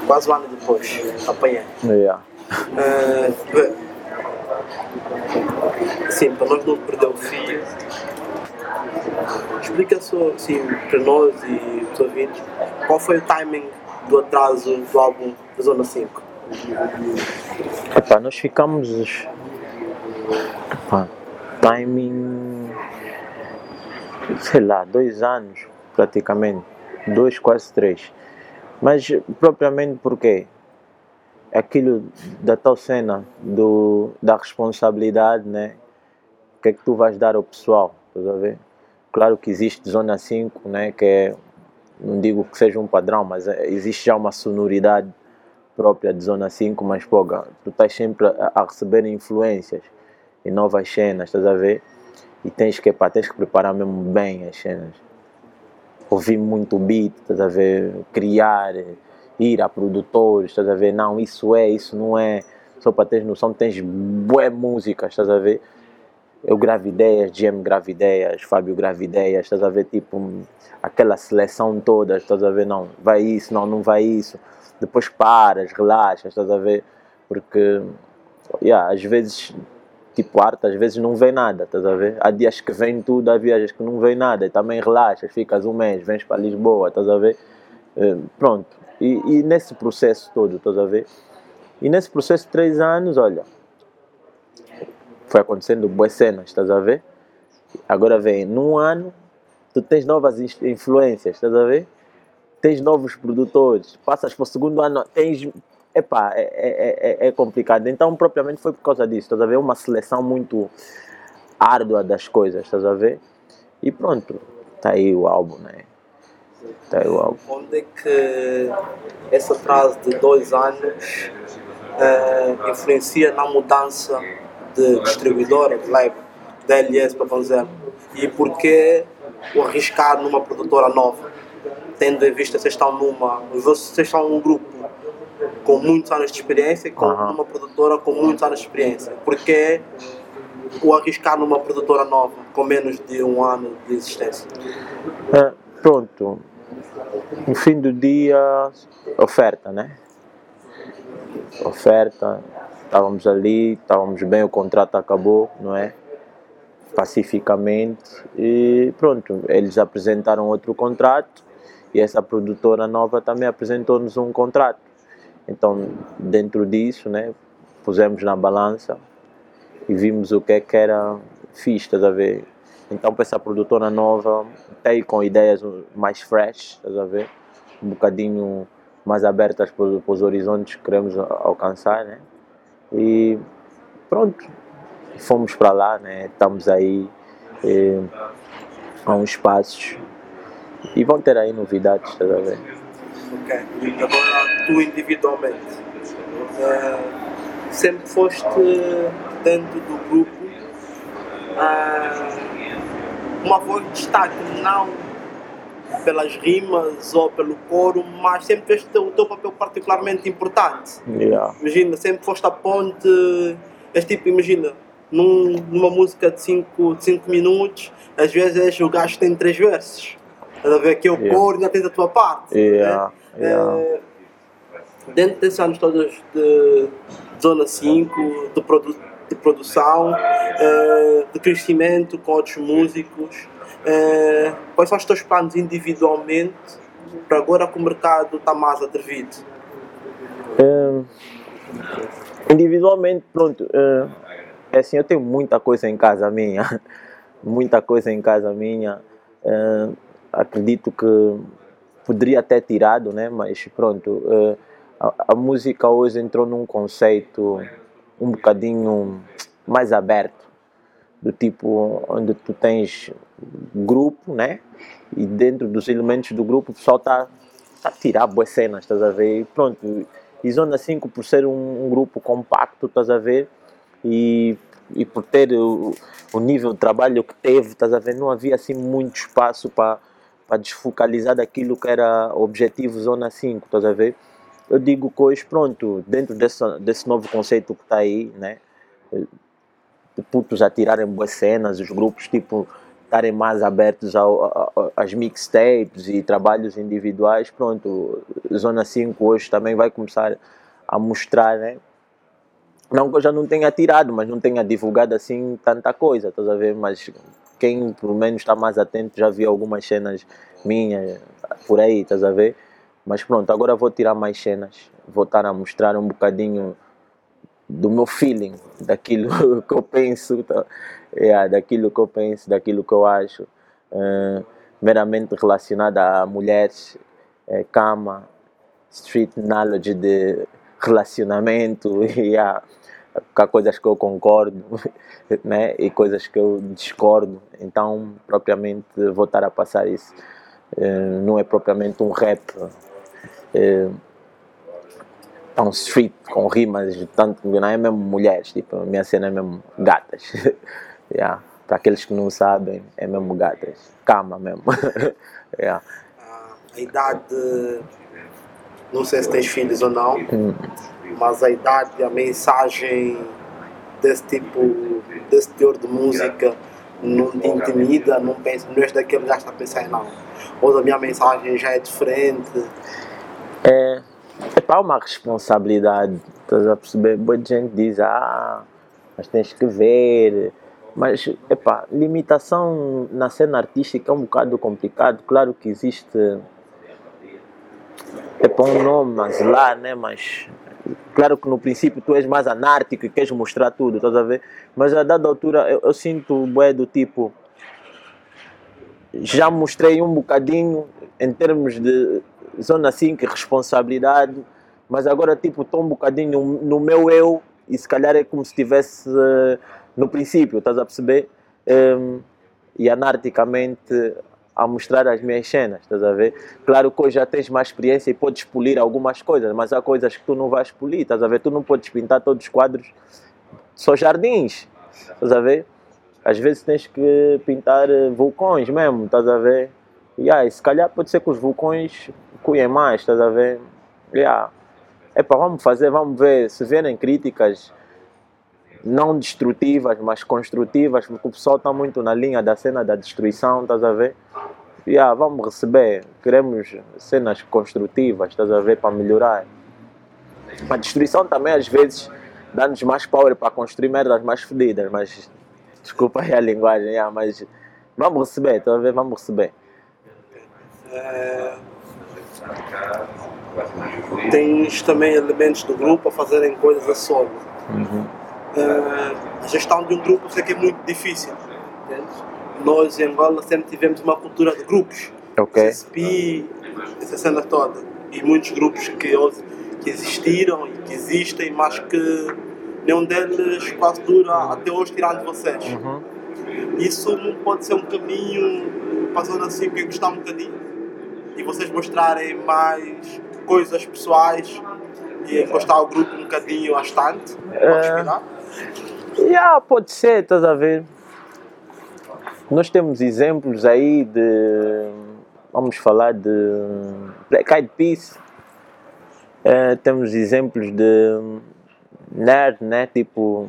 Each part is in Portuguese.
quase um ano depois, apanhei. Yeah. Sim, para nós não perder o fio, explica só assim, para nós e os ouvintes, qual foi o timing do atraso do álbum da Zona 5? Epá, nós ficamos... timing... sei lá, 2 anos praticamente. 2, quase 3. Mas propriamente porque aquilo da tal cena da responsabilidade, né? O que é que tu vais dar ao pessoal? Estás a ver? Claro que existe Zona 5, né? Que é, não digo que seja um padrão, mas existe já uma sonoridade própria de Zona 5, mas pô, tu estás sempre a receber influências e novas cenas, estás a ver? E tens que preparar mesmo bem as cenas. Ouvir muito beat, estás a ver? Criar, ir a produtores, estás a ver? Não, isso não é. Só para teres noção, tens boas músicas, estás a ver? Eu gravo ideias, GM grava ideias, Fábio grava ideias, estás a ver? Tipo, aquela seleção toda, estás a ver? Não, vai isso, não vai isso. Depois paras, relaxas, estás a ver? Porque, às vezes, tipo, arte, às vezes não vem nada, estás a ver? Há dias que vem tudo, há viagens que não vem nada, e também relaxas, ficas um mês, vens para Lisboa, estás a ver? Pronto. E nesse processo todo, estás a ver? E nesse processo de 3 anos, olha, foi acontecendo boas cenas, estás a ver? Agora vem, num ano, tu tens novas influências, estás a ver? Tens novos produtores, passas para o segundo ano, tens... Epá, é complicado. Então, propriamente foi por causa disso, estás a ver? Uma seleção muito árdua das coisas, estás a ver? E pronto, está aí o álbum, né? Tá aí o álbum. Onde é que esse atraso de 2 anos influencia na mudança de distribuidora, de label, da LS para fazer? E porquê o arriscar numa produtora nova? Tendo em vista que vocês estão num grupo com muitos anos de experiência e com uma produtora com muitos anos de experiência. Porquê o arriscar numa produtora nova com menos de 1 ano de existência? Pronto. No fim do dia, oferta, né? Oferta. Estávamos ali, estávamos bem, o contrato acabou, não é? Pacificamente. E pronto, eles apresentaram outro contrato e essa produtora nova também apresentou-nos um contrato. Então, dentro disso, né, pusemos na balança e vimos o que é que era fixe, estás a ver? Então, para essa produtora nova, está aí com ideias mais fresh, estás a ver? Um bocadinho mais abertas para os horizontes que queremos alcançar, né? E pronto, fomos para lá, né? Estamos aí há uns passos e vão ter aí novidades, estás a ver? Ok, agora tu individualmente, sempre foste dentro do grupo uma voz de destaque, não pelas rimas ou pelo coro, mas sempre fez o teu papel particularmente importante. Yeah. Imagina, sempre foste a ponte, tipo, imagina, numa música de 5 minutos, às vezes és o gajo que tem 3 versos. Estás a ver que é o coro e ainda tens a tua parte. Yeah. Dentro desses anos todos de Zona 5, de produção, de crescimento com outros músicos, quais são os teus planos individualmente para agora que o mercado está mais atrevido? Individualmente, pronto, é assim, eu tenho muita coisa em casa minha, muita coisa em casa minha, acredito que poderia ter tirado, né? Mas pronto, a música hoje entrou num conceito um bocadinho mais aberto, do tipo onde tu tens grupo, né? E dentro dos elementos do grupo o pessoal está a tirar boas cenas, estás a ver? E pronto, e Zona 5 por ser um grupo compacto, estás a ver? E por ter o nível de trabalho que teve, estás a ver? Não havia assim muito espaço para desfocalizar daquilo que era o objetivo Zona 5, estás a ver? Eu digo que hoje, pronto, dentro desse novo conceito que está aí, né? De putos a tirarem boas cenas, os grupos tipo estarem mais abertos às mixtapes e trabalhos individuais, pronto, Zona 5 hoje também vai começar a mostrar, né? Não que eu já não tenha tirado, mas não tenha divulgado assim tanta coisa, estás a ver? Mas quem pelo menos está mais atento já viu algumas cenas minhas por aí, estás a ver? Mas pronto, agora vou tirar mais cenas, vou estar a mostrar um bocadinho do meu feeling, daquilo que eu penso, daquilo que eu penso, daquilo que eu acho, meramente relacionado a mulheres, cama, street knowledge de relacionamento, e há coisas que eu concordo, né, e coisas que eu discordo, então propriamente vou estar a passar isso. Não é propriamente um rap tão street, com rimas, tanto, não é mesmo mulheres, tipo, a minha cena é mesmo gatas. Yeah. Para aqueles que não sabem, é mesmo gatas, cama mesmo. Yeah. A idade, não sei se tens filhos ou não, mas a idade, a mensagem desse tipo, desse teor de música não te intimida, não és daquele gajo que está a pensar em não. Ou a minha mensagem já é diferente. É para uma responsabilidade, estás a perceber? Boa gente diz, mas tens que ver. Mas, limitação na cena artística é um bocado complicado. Claro que existe um nome, mas lá, né? Mas claro que no princípio tu és mais anárquico e queres mostrar tudo, estás a ver? Mas a dada altura eu sinto bué do tipo, já mostrei um bocadinho em termos de Zona 5 e responsabilidade, mas agora tipo estou um bocadinho no meu eu e se calhar é como se estivesse no princípio, estás a perceber? E anarquicamente a mostrar as minhas cenas, estás a ver? Claro que hoje já tens mais experiência e podes polir algumas coisas, mas há coisas que tu não vais polir, estás a ver? Tu não podes pintar todos os quadros só jardins, estás a ver? Às vezes tens que pintar vulcões mesmo, estás a ver? E se calhar pode ser que os vulcões cuiem mais, estás a ver? Vamos ver, se vierem críticas não destrutivas, mas construtivas, porque o pessoal está muito na linha da cena da destruição, estás a ver? Vamos receber, queremos cenas construtivas, estás a ver, para melhorar. A destruição também às vezes dá-nos mais power para construir merdas mais fodidas, mas desculpa aí a linguagem, mas vamos receber, estás a ver, vamos receber. Tens também elementos do grupo a fazerem coisas a solo. A gestão de um grupo eu sei que é muito difícil, entendes? Nós em Angola sempre tivemos uma cultura de grupos, CSP, essa cena toda, e muitos grupos que existiram e que existem, mas que nenhum deles quase dura até hoje, tirando vocês. Isso não pode ser um caminho para a Zona 5 que gostar um bocadinho e vocês mostrarem mais coisas pessoais e encostar o grupo um bocadinho à estante para respirar? Pode ser, estás a ver? Nós temos exemplos aí vamos falar de Black Eyed Peas, temos exemplos de Nerd, né? Tipo,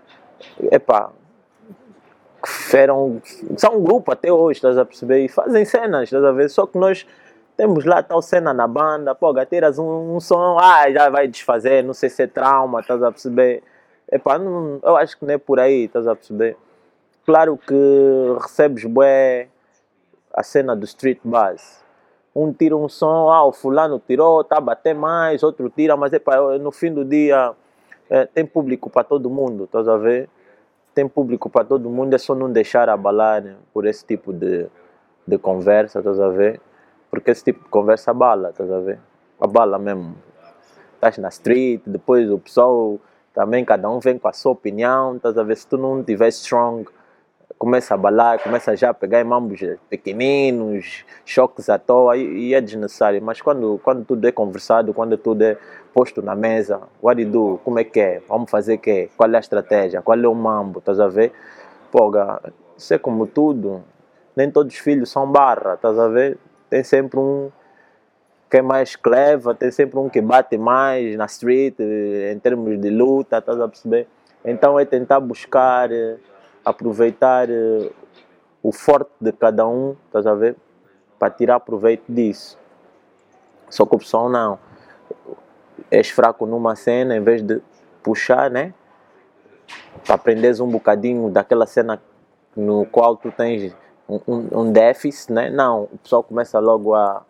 são um grupo até hoje, estás a perceber? E fazem cenas, estás a ver? Só que nós temos lá tal cena na banda, tiras um som, já vai desfazer, não sei se é trauma, estás a perceber? Eu acho que não é por aí, estás a perceber? Claro que recebes bué a cena do street buzz. Um tira um som, o fulano tirou, tá a bater mais, outro tira, mas no fim do dia tem público para todo mundo, estás a ver? Tem público para todo mundo, é só não deixar abalar por esse tipo de conversa, estás a ver? Porque esse tipo de conversa abala, estás a ver? Abala mesmo. Estás na street, depois o pessoal também, cada um vem com a sua opinião, estás a ver? Se tu não estiver strong, começa a abalar, começa já a pegar em mambos pequeninos, choques à toa, e é desnecessário. Mas quando tudo é conversado, quando tudo é posto na mesa, what you do, como é que é, vamos fazer o quê, qual é a estratégia, qual é o mambo, estás a ver? Isso é como tudo, nem todos os filhos são barra, estás a ver? Tem sempre um que é mais clever, tem sempre um que bate mais na street, em termos de luta, estás a perceber? Então é tentar buscar, aproveitar o forte de cada um, estás a ver? Para tirar proveito disso. Só que o pessoal não. És fraco numa cena, em vez de puxar, né? Para aprenderes um bocadinho daquela cena no qual tu tens um déficit, né? Não, o pessoal começa logo a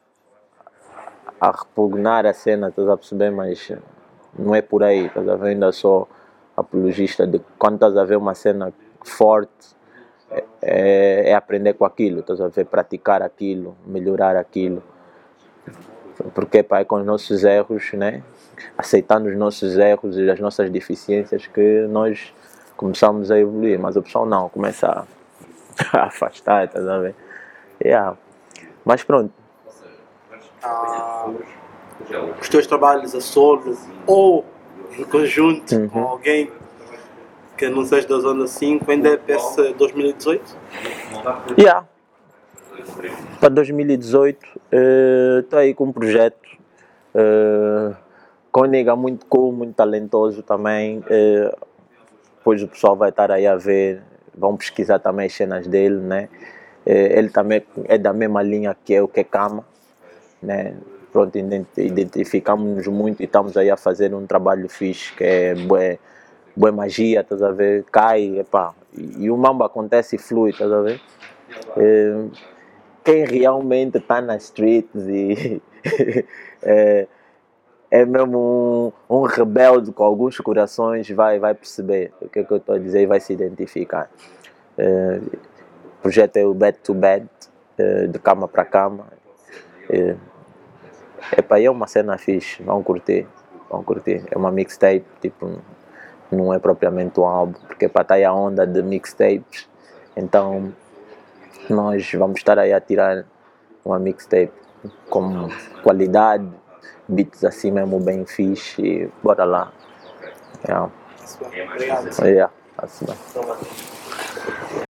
repugnar a cena, estás a perceber? Mas não é por aí, estás a ver? Ainda sou apologista de quando estás a ver uma cena forte, é aprender com aquilo, estás a ver? Praticar aquilo, melhorar aquilo. Porque pá, é com os nossos erros, né? Aceitando os nossos erros e as nossas deficiências que nós começamos a evoluir, mas o pessoal não, começa a afastar, estás a ver? Yeah. Mas pronto. Os teus trabalhos a solo ou em conjunto com alguém que não seja da Zona 5 ainda é para 2018? Yeah. Para 2018 estou aí com um projeto com um nega muito cool, muito talentoso também. Depois o pessoal vai estar aí a ver, vão pesquisar também as cenas dele, né? Ele também é da mesma linha que eu, que é Kama, né? Pronto, identificamos-nos muito e estamos aí a fazer um trabalho fixe, que é boa magia, estás a ver? Cai, epá, e o mambo acontece e flui, estás a ver? Quem realmente está nas streets e é mesmo um rebelde com alguns corações, vai perceber o que é que eu estou a dizer e vai se identificar. O projeto é o Bad to Bad, de cama para cama. É uma cena fixe, vão curtir. É uma mixtape, tipo, não é propriamente um álbum, porque para estar aí a onda de mixtapes, então nós vamos estar aí a tirar uma mixtape com qualidade, beats assim mesmo bem fixe, e bora lá. Obrigado. Yeah, assim.